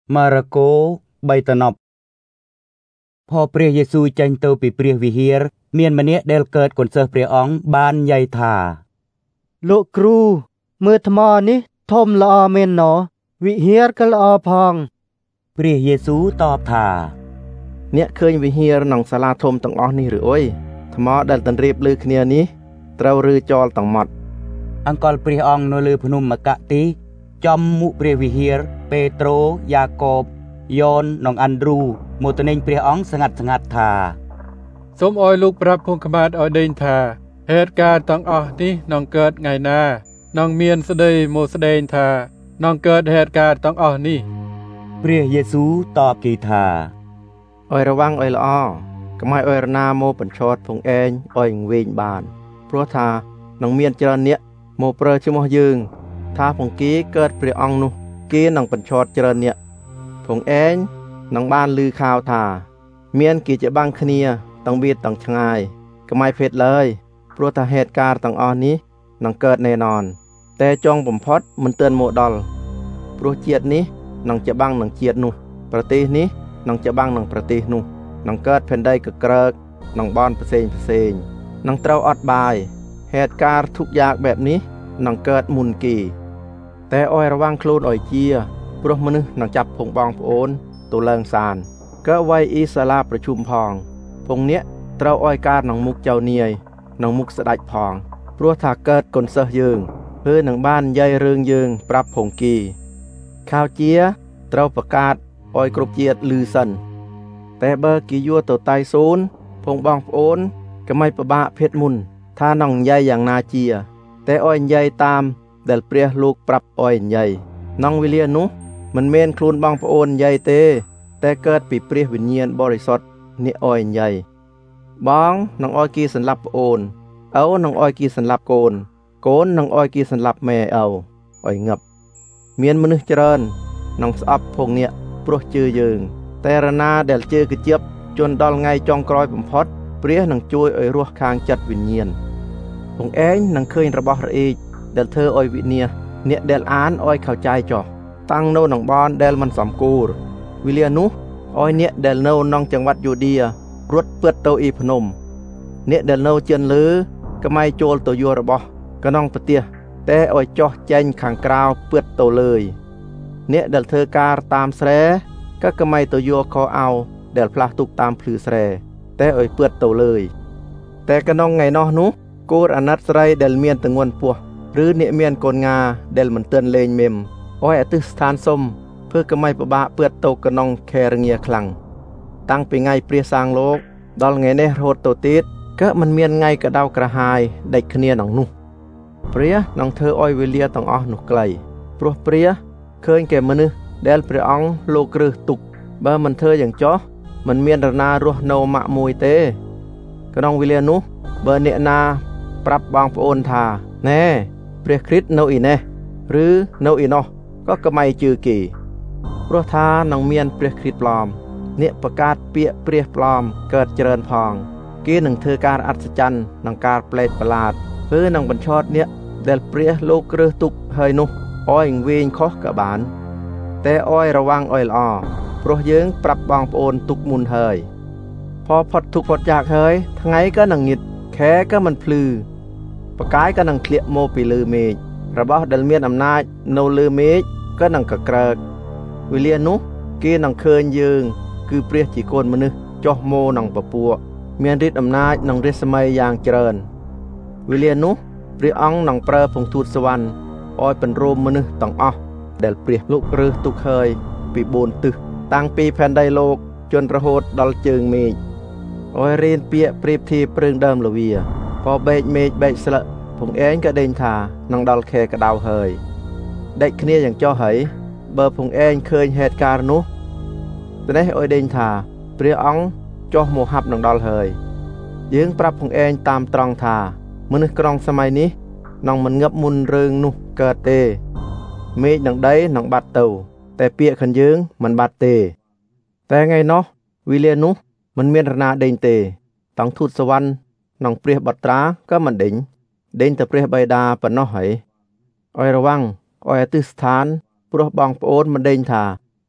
ម៉ារ៉ាកូ3តំណប់พอព្រះយេស៊ូវចេញទៅពីព្រះវិហារមានម្នាក់ដែលកើតកូនសិស្សព្រះអង្គបាននិយាយថាលោកគ្រូមើលថ្មនេះធំល្អមែនណោះវិហារក៏ល្អផងព្រះយេស៊ូវតបថាអ្នកឃើញវិហារនិងសាលាធំទាំងអស់នេះឬអុយថ្មដែលតន្រៀបលើគ្នានេះត្រូវឬចោលទាំងម៉ត់អង្កលព្រះអង្គនៅលើភ្នំមកៈទីចំមុខព្រះវិហារពេត្រូយ៉ាកបយ៉ននិងអាន់ឌ្រូមកទៅនឹងព្រះអង្គស្ងាត់ថាសូមឲ្យលោកប្រាប់ផងក្បាតឲ្យដេញថាហេតុការណ៍ទាំងអស់នេះនឹងកើតថ្ងៃណានឹងមានស្ដីមកស្ដែងថានឹងកើតហេតុការណ៍ទាំងអស់នេះព្រះយេស៊ូវតបគេថាឲ្យระวังឲ្យល្អកុំឲ្យរណាមកបញ្ឆោតផងឯងឲ្យវិញបានព្រោះថានឹងមានច្រើនអ្នកមកប្រើឈ្មោះយើងថាផងគេកើតព្រះអង្គនោះគេនឹងបញ្ឆោតច្រើនអ្នកផងឯងនឹងបានឮข่าวថាមានគេច្បាំងគ្នាទាំងវាទាំងឆ្ងាយកុំឲ្យភេទឡើយព្រោះថាហេតុការណ៍ទាំងអស់នេះនឹងកើតแน่นอนតែចុងបំផុតមិនទាន់មកដល់ព្រោះជាតិនេះនឹងច្បាំងនឹងជាតិនោះប្រទេសនេះនឹងច្បាំងនឹងប្រទេសនោះនឹងកើតផែនដីកក្រើកនឹងបនផ្សេងនឹងត្រូវអត់បាយហេតុការណ៍ទុកយ៉ាងបែបនេះនឹងកើតមុនគេតែឲ្យระวังខ្លួនឲ្យជាព្រោះមនុស្សនឹងចាប់ភងបងប្អូនទៅឡើងសានក៏វាយអ៊ីសាឡាប្រជុំផងភងនេះត្រូវឲ្យការនឹងមុខចៅនាយនឹងមុខស្ដេចផងព្រោះថាកើតកូនសិស្សយើងគឺនឹងបាននិយាយរឿងយើងប្រាប់ភងគីข่าวជាត្រូវប្រកាសឲ្យគ្រប់ជាតិឮសិនតែបើគេយួរទៅតៃសូនភងបងប្អូនក៏មិនពិបាកភេទមុនថានឹងនិយាយយ៉ាងណាជាតែឲ្យនិយាយតាមដែលព្រះលោកប្រាប់ឲ្យនិយាយនងវេលានោះមិនមែនខ្លួនបងប្អូននិយាយទេតែកើតពីព្រះវិញ្ញាណបរិសុទ្ធនេះឲ្យនិយាយបងនឹងឲ្យគេសម្លាប់ប្អូនឪនឹងឲ្យគេសម្លាប់កូននឹងឲ្យគេសម្លាប់ម៉ែឪឲ្យងឹបមានមនុស្សច្រើននឹងស្អប់ភងនេះព្រោះជឿយើងតែរណាដែលជឿកជាប់ជន់ដល់ថ្ងៃចុងក្រោយបំផុតព្រះនឹងជួយឲ្យរស់ខាងចិត្តវិញ្ញាណពងឯងនឹងឃើញរបស់រអេកដែលធ្វើឲ្យវិញ្ញាណអ្នកដែលអានឲ្យเข้าใจចោះតាំងនៅក្នុងបនដែលមិនសំគូរវេលានោះឲ្យអ្នកដែលនៅក្នុងចង្វាត់យូឌីរត់ពឿតទៅអ៊ីភ្នំអ្នកដែលនៅជឿនលើកុំឲ្យចូលទៅយករបស់ក្នុងប្រទេសតែឲ្យចោះចេញខាងក្រៅពឿតទៅលើយអ្នកដែលធ្វើការតាមស្រែក៏កុំឲ្យទៅយកខោអោដែលផ្លាស់ទុកតាមភ្លឺស្រែតែឲ្យពឿតទៅលើយតែក្នុងថ្ងៃនោះគូរអាណិតស្រីដែលមានទងន់ពោះឬអ្នកមានកូនងាដែលមិនទាន់លេងមេមឲ្យអតិស្ថានសុំធ្វើកុំឲ្យពិបាកពឿតទៅក្នុងខែរងាខ្លាំងតាំងពីថ្ងៃព្រះសាងលោកដល់ថ្ងៃនេះរហូតទៅទៀតក៏មិនមានថ្ងៃក្តៅក្រហាយដាច់គ្នានឹងនោះព្រះនឹងធ្វើឲ្យវេលាទាំងអស់នោះខ្លីព្រោះព្រះឃើញកែមនុស្សដែលព្រះអង្គលោកគ្រឹះទុកបើមិនធ្វើយ៉ាងចោះមិនមានរណារស់នៅម៉ាក់មួយទេក្នុងវេលានោះបើអ្នកណាប្រាប់បងប្អូនថាណែព្រះគ្រីស្ទនៅអ៊ីនេះឬនៅអ៊ីនោះក៏កុំឲ្យជឿគេព្រោះថានឹងមានព្រះគ្រីស្ទប្លន់អ្នកប្រកាសពាក្យព្រះប្លន់កើតច្រើនផងគេនឹងធ្វើការអศចរ្យនឹងការប្លែកប្រឡាតគឺនឹងបញ្ឆោតអ្នកដែលព្រះលោកគ្រឹះទុកហើយនោះឲ្យវិញខុសក៏បានតែឲ្យระวังឲ្យល្អព្រោះយើងប្រាប់បងប្អូនទុកមុនហើយพอផុតទុកផុតយากហើយថ្ងៃក៏នឹងងឹតខែក៏មិនភ្លឺប្រកាយក៏នឹងធ្លាក់មកពីលើមេឃរបស់ដែលមានអំណាចនៅលើមេឃក៏នឹងកក្រើកវេលានោះគេនឹងឃើញយើងគឺព្រះជាកូនមនុស្សចុះមកនឹងពពួកមានฤทธิ์អំណាចនិងរាស្មីយ៉ាងច្រើនវេលានោះព្រះអង្គនឹងប្រើពងទូតសវណ្ណឲ្យបញ្រោមមនុស្សទាំងអស់ដែលព្រះលោករើសទុកហើយពី4ទិសតាំងពីផែនដីលោកជន់រហូតដល់ជើងមេឃឲ្យរៀនពាក្យប្រៀបធៀបព្រឹងដើមលាវាพอបែកមេឃបែកស្លឹកពងឯងក៏ដេញថានឹងដល់ខែក្តៅហើយដាច់គ្នាយ៉ាងចោះហើយបើពងឯងឃើញហេតុការណ៍នោះត្នេះឲ្យដេញថាព្រះអង្គចុះមកហាប់នឹងដល់ហើយយើងប្រាប់ពងឯងតាមត្រង់ថាមនុស្សក្រុងសម័យនេះនឹងមិនងឹបមុនរឿងនោះកើតទេមេឃនឹងដីនឹងបាត់ទៅតែពាក្យខាងយើងមិនបាត់ទេតែថ្ងៃនោះវេលានោះមិនមានរណាដេញទេទាំងទូតសវណ្ណនិងព្រះបត្រាក៏មិនដេញតែព្រះបិតាប៉ុណ្ណោះហើយឲ្យระวังឲ្យអតិស្ថានព្រោះបងប្អូនមិនដេញថា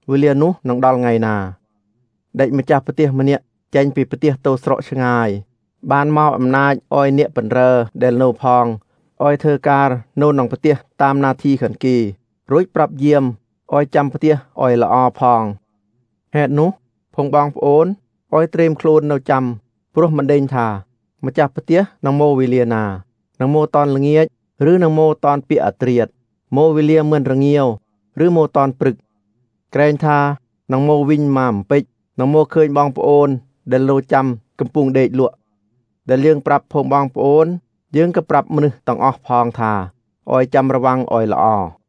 វិលានោះនឹងដល់ថ្ងៃណាដេចម្ចាស់ប្រទេសម្នាក់ចេញពីប្រទេសទៅស្រកឆ្ងាយបានមកអំណាចឲ្យអ្នកបន្រើដែលនៅផងឲ្យធ្វើការនៅក្នុងប្រទេសតាមនាទីខាងគេរួចប្រាប់យាមឲ្យចាំប្រទេសឲ្យល្អផងហេតុនោះផងបងប្អូនឲ្យត្រៀមខ្លួននៅចាំព្រោះមិនដេញថាម្ចាស់ប្រទេសនឹងមកវេលាណានឹងមកតនល្ងាចឬនឹងមកតនពាក្យអត្រាតមកវេលាមិនរងាវឬមកតនព្រឹកក្រែងថានឹងមកវិញមកអំពេចនឹងមកឃើញបងប្អូនដែលលោចាំកំពុងដេកលក់ដែលយើងប្រាប់ផងបងប្អូនយើងក៏ប្រាប់មនុស្សទាំងអស់ផងថាឲ្យចាំระวังឲ្យល្អ